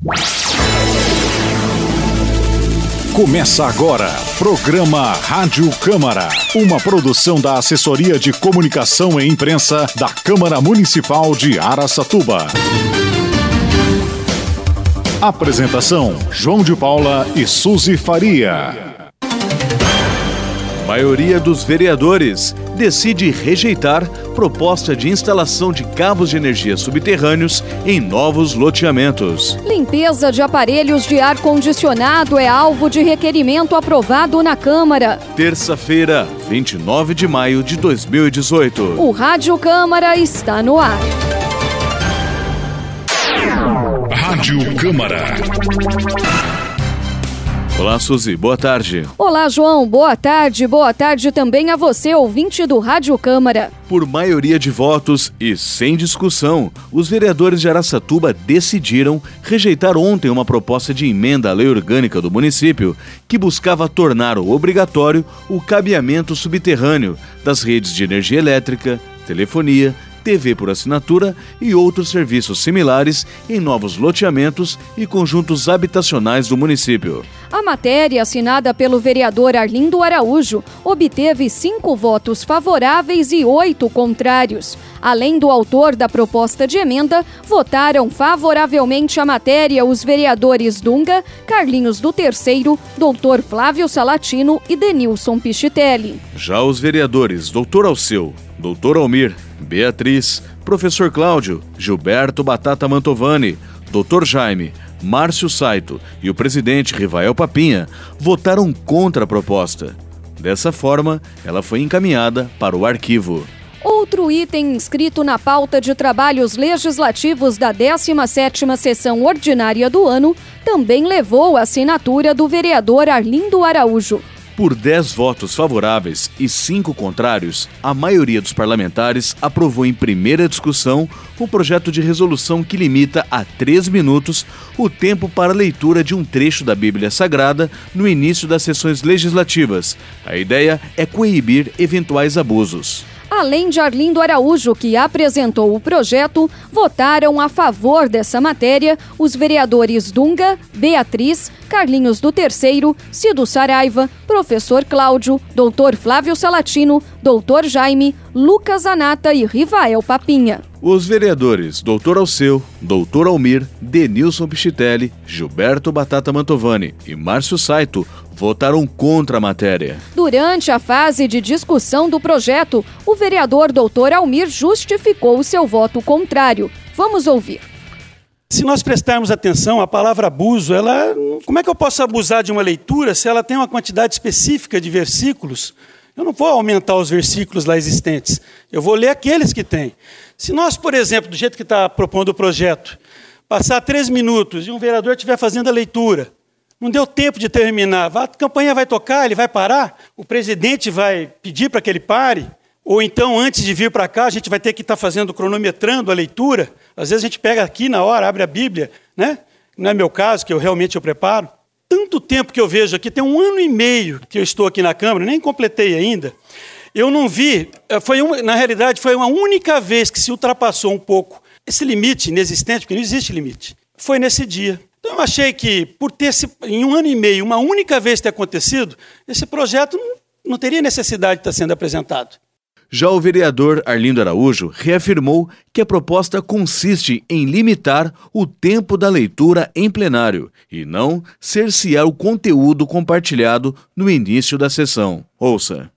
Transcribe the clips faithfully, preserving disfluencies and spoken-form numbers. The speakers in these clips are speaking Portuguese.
Começa agora, programa Rádio Câmara, uma produção da Assessoria de Comunicação e Imprensa da Câmara Municipal de Araçatuba. Apresentação, João de Paula e Suzy Faria. Maioria dos vereadores decide rejeitar proposta de instalação de cabos de energia subterrâneos em novos loteamentos. Limpeza de aparelhos de ar-condicionado é alvo de requerimento aprovado na Câmara. Terça-feira, vinte e nove de maio de dois mil e dezoito. O Rádio Câmara está no ar. Rádio Câmara. Olá, Suzy, boa tarde. Olá, João, boa tarde. Boa tarde também a você, ouvinte do Rádio Câmara. Por maioria de votos e sem discussão, os vereadores de Araçatuba decidiram rejeitar ontem uma proposta de emenda à lei orgânica do município que buscava tornar obrigatório o cabeamento subterrâneo das redes de energia elétrica, telefonia, T V por assinatura e outros serviços similares em novos loteamentos e conjuntos habitacionais do município. A matéria, assinada pelo vereador Arlindo Araújo, obteve cinco votos favoráveis e oito contrários. Além do autor da proposta de emenda, votaram favoravelmente a matéria os vereadores Dunga, Carlinhos do Terceiro, doutor Flávio Salatino e Denilson Pichitelli. Já os vereadores doutor Alceu, doutor Almir, Beatriz, professor Cláudio, Gilberto Batata Mantovani, doutor Jaime, Márcio Saito e o presidente Rivael Papinha votaram contra a proposta. Dessa forma, ela foi encaminhada para o arquivo. Outro item inscrito na pauta de trabalhos legislativos da décima sétima sessão ordinária do ano também levou a assinatura do vereador Arlindo Araújo. Por dez votos favoráveis e cinco contrários, a maioria dos parlamentares aprovou em primeira discussão o projeto de resolução que limita a três minutos o tempo para a leitura de um trecho da Bíblia Sagrada no início das sessões legislativas. A ideia é coibir eventuais abusos. Além de Arlindo Araújo, que apresentou o projeto, votaram a favor dessa matéria os vereadores Dunga, Beatriz, Carlinhos do Terceiro, Cido Saraiva, professor Cláudio, doutor Flávio Salatino, doutor Jaime, Lucas Anata e Rivael Papinha. Os vereadores doutor Alceu, doutor Almir, Denilson Pichitelli, Gilberto Batata Mantovani e Márcio Saito votaram contra a matéria. Durante a fase de discussão do projeto, o vereador doutor Almir justificou o seu voto contrário. Vamos ouvir. Se nós prestarmos atenção, a palavra abuso, ela, como é que eu posso abusar de uma leitura se ela tem uma quantidade específica de versículos? Eu não vou aumentar os versículos lá existentes, eu vou ler aqueles que tem. Se nós, por exemplo, do jeito que está propondo o projeto, passar três minutos e um vereador estiver fazendo a leitura, não deu tempo de terminar, a campanha vai tocar, ele vai parar, o presidente vai pedir para que ele pare, ou então, antes de vir para cá, a gente vai ter que estar fazendo, cronometrando a leitura. Às vezes a gente pega aqui na hora, abre a Bíblia, né? Não é meu caso, que eu realmente eu preparo. Tanto tempo que eu vejo aqui, tem um ano e meio que eu estou aqui na Câmara, nem completei ainda, eu não vi, foi uma, na realidade foi uma única vez que se ultrapassou um pouco esse limite inexistente, porque não existe limite, foi nesse dia. Então eu achei que, por ter, em um ano e meio, uma única vez ter acontecido, esse projeto não, não teria necessidade de estar sendo apresentado. Já o vereador Arlindo Araújo reafirmou que a proposta consiste em limitar o tempo da leitura em plenário e não cercear o conteúdo compartilhado no início da sessão. Ouça.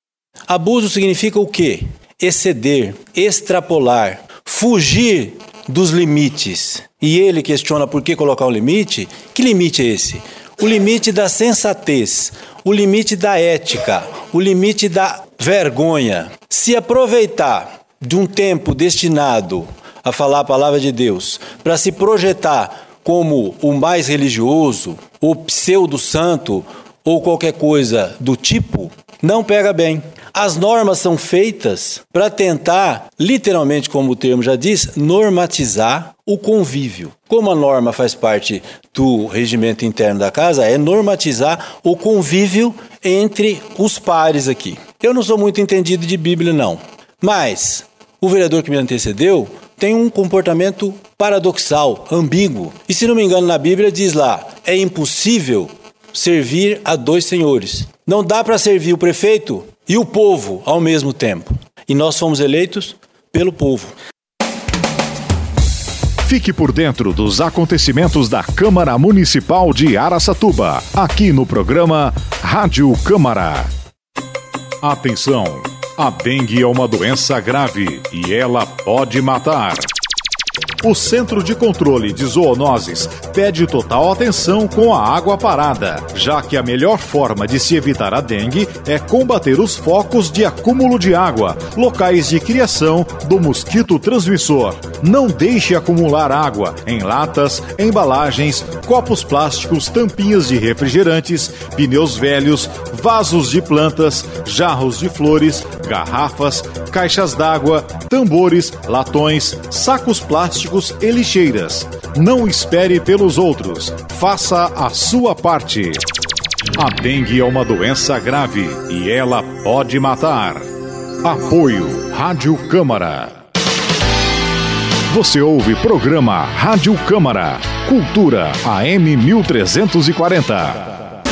Abuso significa o quê? Exceder, extrapolar, fugir dos limites. E ele questiona por que colocar um limite. Que limite é esse? O limite da sensatez, o limite da ética, o limite da vergonha. Se aproveitar de um tempo destinado a falar a palavra de Deus para se projetar como o mais religioso, ou pseudo-santo, ou qualquer coisa do tipo, não pega bem. As normas são feitas para tentar, literalmente, como o termo já diz, normatizar o convívio. Como a norma faz parte do regimento interno da casa, é normatizar o convívio entre os pares aqui. Eu não sou muito entendido de Bíblia, não. Mas o vereador que me antecedeu tem um comportamento paradoxal, ambíguo. E se não me engano, na Bíblia diz lá, é impossível servir a dois senhores. Não dá para servir o prefeito e o povo ao mesmo tempo. E nós fomos eleitos pelo povo. Fique por dentro dos acontecimentos da Câmara Municipal de Araçatuba, aqui no programa Rádio Câmara. Atenção! A dengue é uma doença grave e ela pode matar. O Centro de Controle de Zoonoses pede total atenção com a água parada, já que a melhor forma de se evitar a dengue é combater os focos de acúmulo de água, locais de criação do mosquito transmissor. Não deixe acumular água em latas, embalagens, copos plásticos, tampinhas de refrigerantes, pneus velhos, vasos de plantas, jarros de flores, garrafas, caixas d'água, tambores, latões, sacos plásticos e lixeiras. Não espere pelos outros. Faça a sua parte. A dengue é uma doença grave e ela pode matar. Apoio Rádio Câmara. Você ouve programa Rádio Câmara. Cultura A M mil trezentos e quarenta.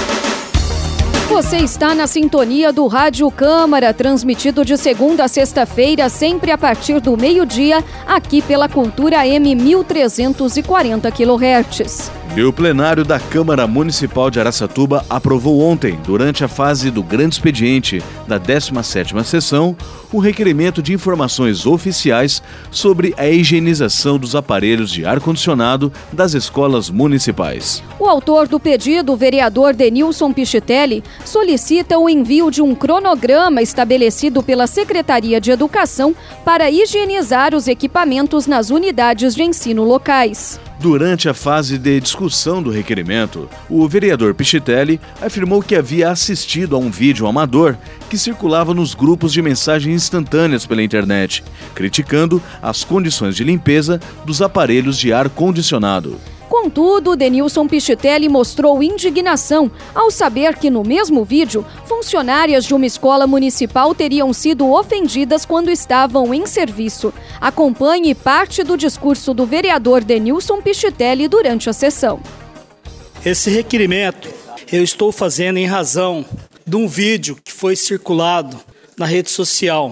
Você está na sintonia do Rádio Câmara, transmitido de segunda a sexta-feira, sempre a partir do meio-dia, aqui pela Cultura A M mil trezentos e quarenta quilohertz. E o plenário da Câmara Municipal de Araçatuba aprovou ontem, durante a fase do grande expediente da décima sétima sessão, o requerimento de informações oficiais sobre a higienização dos aparelhos de ar-condicionado das escolas municipais. O autor do pedido, o vereador Denilson Pichitelli, solicita o envio de um cronograma estabelecido pela Secretaria de Educação para higienizar os equipamentos nas unidades de ensino locais. Durante a fase de discussão do requerimento, o vereador Pichitelli afirmou que havia assistido a um vídeo amador que circulava nos grupos de mensagens instantâneas pela internet, criticando as condições de limpeza dos aparelhos de ar-condicionado. Contudo, Denilson Pichitelli mostrou indignação ao saber que no mesmo vídeo, funcionárias de uma escola municipal teriam sido ofendidas quando estavam em serviço. Acompanhe parte do discurso do vereador Denilson Pichitelli durante a sessão. Esse requerimento eu estou fazendo em razão de um vídeo que foi circulado na rede social,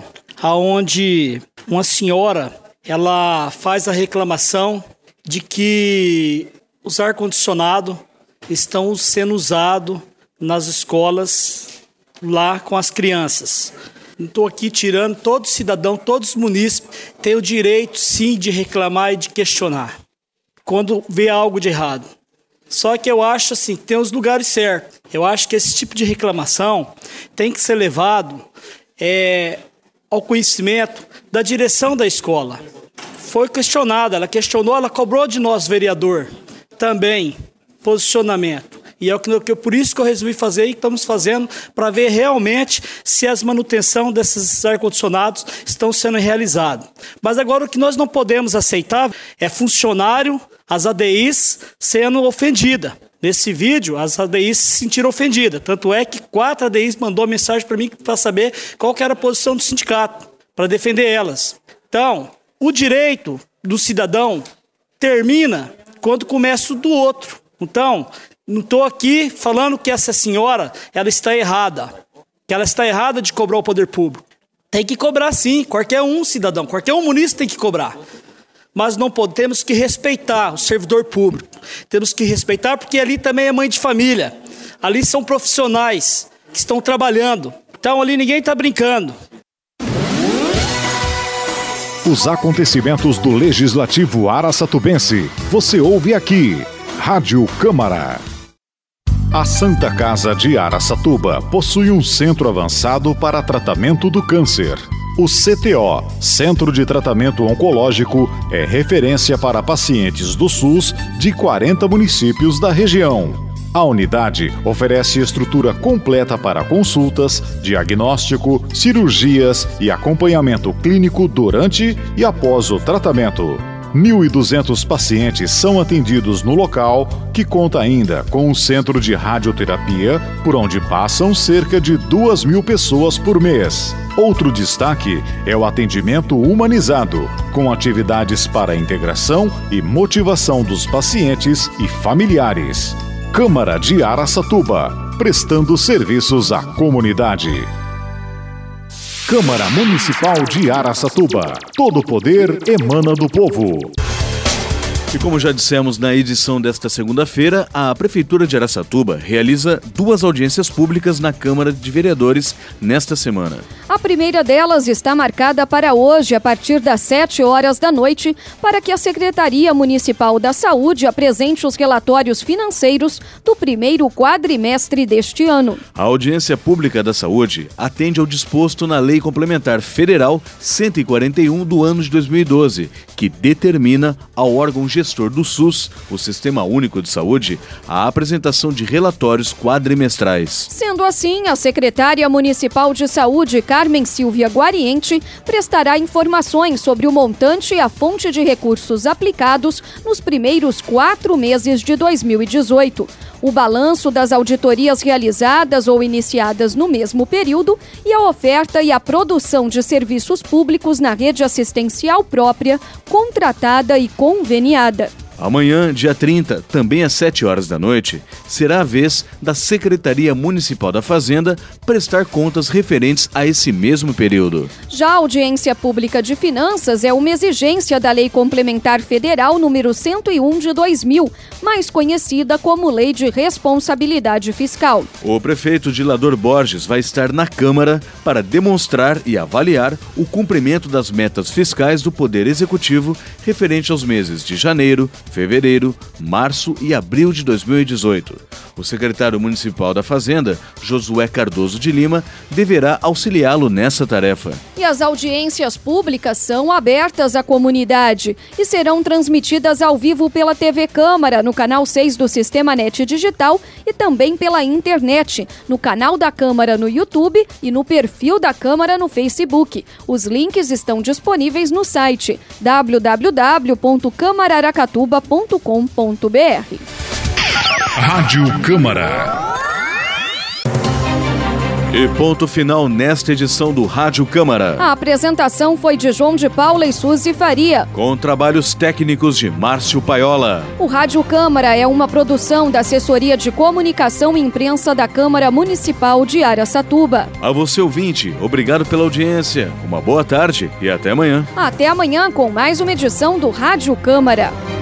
onde uma senhora ela faz a reclamação de que os ar-condicionados estão sendo usados nas escolas lá com as crianças. Não estou aqui tirando, todo cidadão, todos os munícipes têm o direito sim de reclamar e de questionar quando vê algo de errado. Só que eu acho assim, que tem os lugares certos. Eu acho que esse tipo de reclamação tem que ser levado é, ao conhecimento da direção da escola. Foi questionada, ela questionou, ela cobrou de nós, vereador, também posicionamento. E é o que, por isso que eu resolvi fazer e estamos fazendo para ver realmente se as manutenção desses ar-condicionados estão sendo realizadas. Mas agora o que nós não podemos aceitar é funcionário, as A D Is, sendo ofendida. Nesse vídeo, as A D Is se sentiram ofendidas. Tanto é que quatro A D Is mandou mensagem para mim para saber qual que era a posição do sindicato, para defender elas. Então, o direito do cidadão termina quando começa o do outro. Então, não estou aqui falando que essa senhora ela está errada, que ela está errada de cobrar o poder público. Tem que cobrar sim, qualquer um cidadão, qualquer um munícipe tem que cobrar. Mas não podemos, temos que respeitar o servidor público. Temos que respeitar porque ali também é mãe de família. Ali são profissionais que estão trabalhando. Então ali ninguém está brincando. Os acontecimentos do Legislativo Araçatubense. Você ouve aqui, Rádio Câmara. A Santa Casa de Araçatuba possui um centro avançado para tratamento do câncer. O C T O, Centro de Tratamento Oncológico, é referência para pacientes do SUS de quarenta municípios da região. A unidade oferece estrutura completa para consultas, diagnóstico, cirurgias e acompanhamento clínico durante e após o tratamento. mil e duzentos pacientes são atendidos no local, que conta ainda com um centro de radioterapia, por onde passam cerca de duas mil pessoas por mês. Outro destaque é o atendimento humanizado, com atividades para a integração e motivação dos pacientes e familiares. Câmara de Araçatuba, prestando serviços à comunidade. Câmara Municipal de Araçatuba. Todo poder emana do povo. E como já dissemos na edição desta segunda-feira, a Prefeitura de Araçatuba realiza duas audiências públicas na Câmara de Vereadores nesta semana. A primeira delas está marcada para hoje, a partir das sete horas da noite, para que a Secretaria Municipal da Saúde apresente os relatórios financeiros do primeiro quadrimestre deste ano. A Audiência Pública da Saúde atende ao disposto na Lei Complementar Federal cento e quarenta e um do ano de dois mil e doze, que determina ao órgão gestor do SUS, o Sistema Único de Saúde, a apresentação de relatórios quadrimestrais. Sendo assim, a secretária municipal de saúde, Carmen Silvia Guariente, prestará informações sobre o montante e a fonte de recursos aplicados nos primeiros quatro meses de dois mil e dezoito. O balanço das auditorias realizadas ou iniciadas no mesmo período e a oferta e a produção de serviços públicos na rede assistencial própria, contratada e conveniada. Amanhã, dia trinta, também às sete horas da noite, será a vez da Secretaria Municipal da Fazenda prestar contas referentes a esse mesmo período. Já a Audiência Pública de Finanças é uma exigência da Lei Complementar Federal número cento e um de dois mil, mais conhecida como Lei de Responsabilidade Fiscal. O prefeito Dilador Borges vai estar na Câmara para demonstrar e avaliar o cumprimento das metas fiscais do Poder Executivo referente aos meses de janeiro, fevereiro, março e abril de dois mil e dezoito. O secretário municipal da Fazenda, Josué Cardoso de Lima, deverá auxiliá-lo nessa tarefa. E as audiências públicas são abertas à comunidade e serão transmitidas ao vivo pela T V Câmara, no canal seis do Sistema Net Digital e também pela internet, no canal da Câmara no YouTube e no perfil da Câmara no Facebook. Os links estão disponíveis no site w w w ponto câmara aracatuba ponto com ponto b r. Rádio Câmara. E ponto final nesta edição do Rádio Câmara. A apresentação foi de João de Paula e Suzy Faria, com trabalhos técnicos de Márcio Paiola. O Rádio Câmara é uma produção da Assessoria de Comunicação e Imprensa da Câmara Municipal de Araçatuba. A você, ouvinte, obrigado pela audiência. Uma boa tarde e até amanhã. Até amanhã com mais uma edição do Rádio Câmara.